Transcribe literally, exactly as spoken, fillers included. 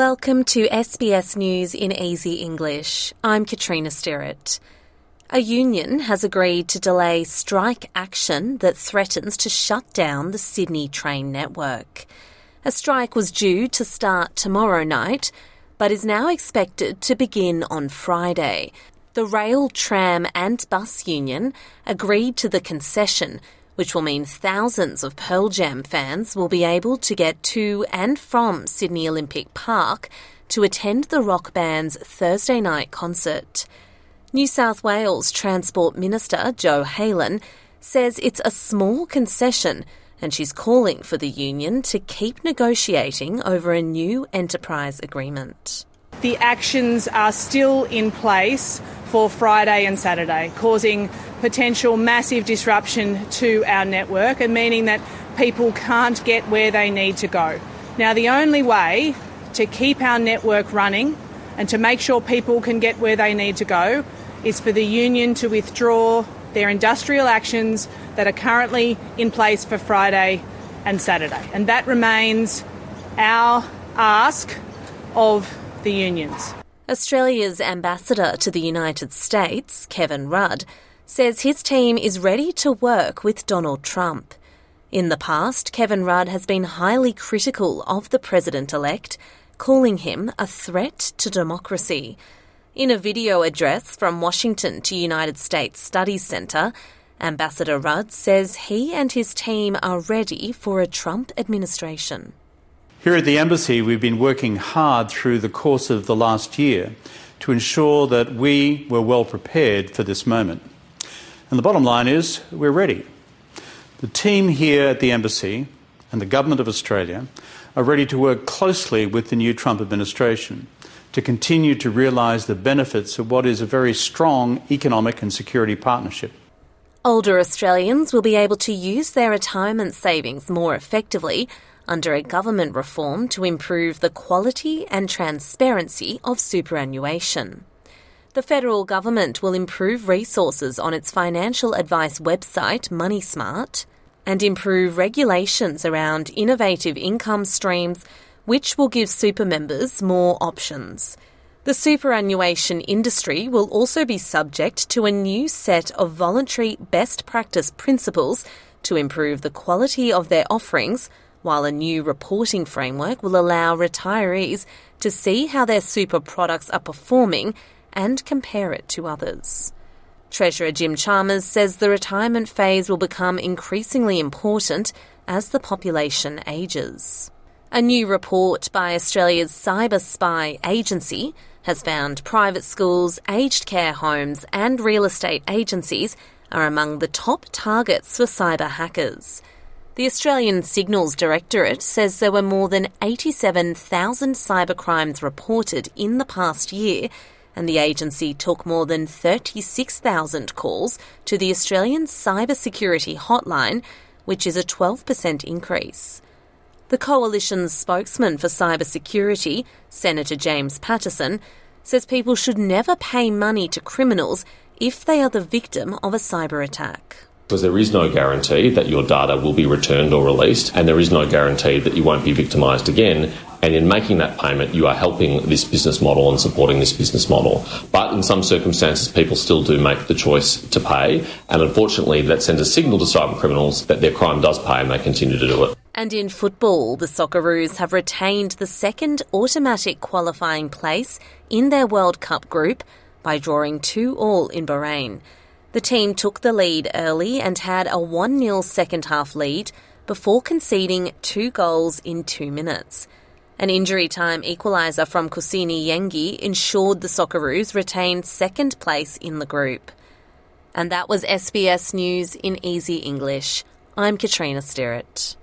Welcome to S B S News in Easy English. I'm Katrina Stirrett. A union has agreed to delay strike action that threatens to shut down the Sydney train network. A strike was due to start tomorrow night, but is now expected to begin on Friday. The Rail, Tram and Bus Union agreed to the concession, which will mean thousands of Pearl Jam fans will be able to get to and from Sydney Olympic Park to attend the rock band's Thursday night concert. New South Wales Transport Minister Jo Haylen says it's a small concession and she's calling for the union to keep negotiating over a new enterprise agreement. The actions are still in place for Friday and Saturday, causing potential massive disruption to our network and meaning that people can't get where they need to go. Now, the only way to keep our network running and to make sure people can get where they need to go is for the union to withdraw their industrial actions that are currently in place for Friday and Saturday. And that remains our ask of the unions. Australia's ambassador to the United States, Kevin Rudd, says his team is ready to work with Donald Trump. In the past, Kevin Rudd has been highly critical of the president-elect, calling him a threat to democracy. In a video address from Washington to United States Studies Centre, Ambassador Rudd says he and his team are ready for a Trump administration. Here at the Embassy, we've been working hard through the course of the last year to ensure that we were well prepared for this moment. And the bottom line is, we're ready. The team here at the Embassy and the Government of Australia are ready to work closely with the new Trump administration to continue to realise the benefits of what is a very strong economic and security partnership. Older Australians will be able to use their retirement savings more effectively under a government reform to improve the quality and transparency of superannuation. The federal government will improve resources on its financial advice website, MoneySmart, and improve regulations around innovative income streams, which will give super members more options. The superannuation industry will also be subject to a new set of voluntary best practice principles to improve the quality of their offerings, while a new reporting framework will allow retirees to see how their super products are performing and compare it to others. Treasurer Jim Chalmers says the retirement phase will become increasingly important as the population ages. A new report by Australia's Cyber Spy Agency has found private schools, aged care homes and real estate agencies are among the top targets for cyber hackers. The Australian Signals Directorate says there were more than eighty-seven thousand cybercrimes reported in the past year, and the agency took more than thirty-six thousand calls to the Australian Cybersecurity Hotline, which is a twelve percent increase. The Coalition's spokesman for cybersecurity, Senator James Patterson, says people should never pay money to criminals if they are the victim of a cyber attack. Because there is no guarantee that your data will be returned or released, and there is no guarantee that you won't be victimised again. And in making that payment, you are helping this business model and supporting this business model. But in some circumstances, people still do make the choice to pay. And unfortunately, that sends a signal to cyber criminals that their crime does pay and they continue to do it. And in football, the Socceroos have retained the second automatic qualifying place in their World Cup group by drawing two all in Bahrain. The team took the lead early and had a one nil second-half lead before conceding two goals in two minutes. An injury-time equaliser from Kusini Yengi ensured the Socceroos retained second place in the group. And that was S B S News in Easy English. I'm Katrina Stirrett.